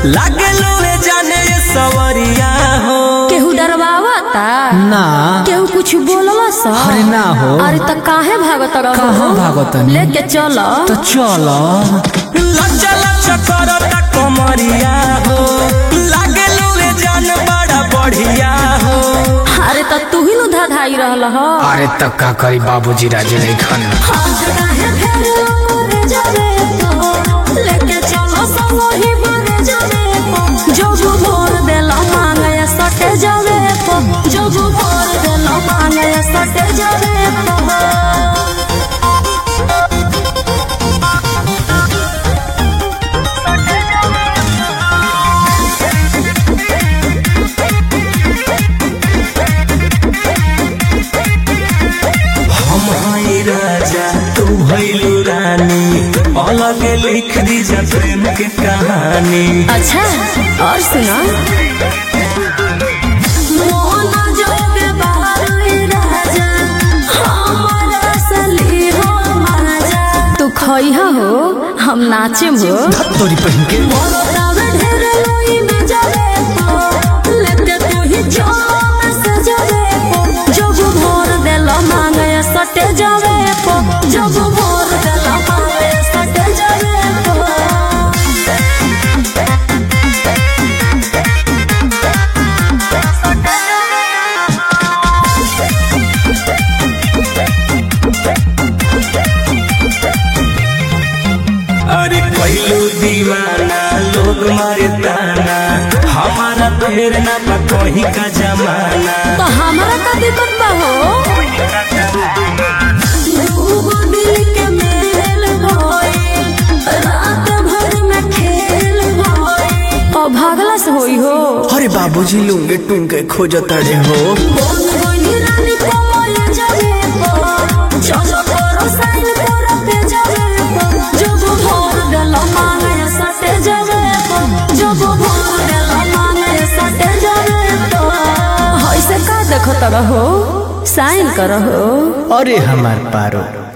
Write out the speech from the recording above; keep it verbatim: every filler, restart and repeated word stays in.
लागे लोए जाने ये सवरिया हो। केहू डरवावता ना केहू कुछ बोलला सा। अरे ना हो। अरे त काहे भागत रहो? कहाँ भागत नहीं? लेके चलो तो चलो। लच्चा लच्चा करता कमरिया हो, लागे लोए जान बड़ा बढ़िया हो। अरे त तू ही नु धाधाई रहल हो। अरे तब का करी बाबूजी राजे नहीं खन। लेके चलो संगो ही बने जावे को, जोगु भोर देला मांगे सटे जावे को, जोगु भोर देला मांगे सटे जावे को। राजा तू भइलू रानी, अलग लिख दी जा प्रेम के कहानी। अच्छा और सुना मोहना जोगे बहारे राजा, हमारा सली हो महाराजा। तू खइहा हो हम नाचे हो। तोरी पहन के ढेर लोई में जावे को, लेते तू ही जो में सजावे को, जोगु भोर देला मांगे सटे जावे को, जोगु भोर देला मांगे सटे जावे को। अरे पहलू दीवाना लोग मारे ताना, हमारा फेर ना बा कहीं का जमाना। तो हमारा का दिक्कत बा हो? दिल के मेल होए, रात भर में खेल होए, और भागला से होई हो। अरे बाबूजी लूंगे टूंगे खोजत रे हो। रानी को मोले जावे को, चलो करो साइन करो पे जावे को, जोगु भोर देला मांगे सटे जावे को, जोगु भोर देला मांगे सटे जावे को। ऐसे का देखो तरह हो, साइन करो। अरे हमार पारो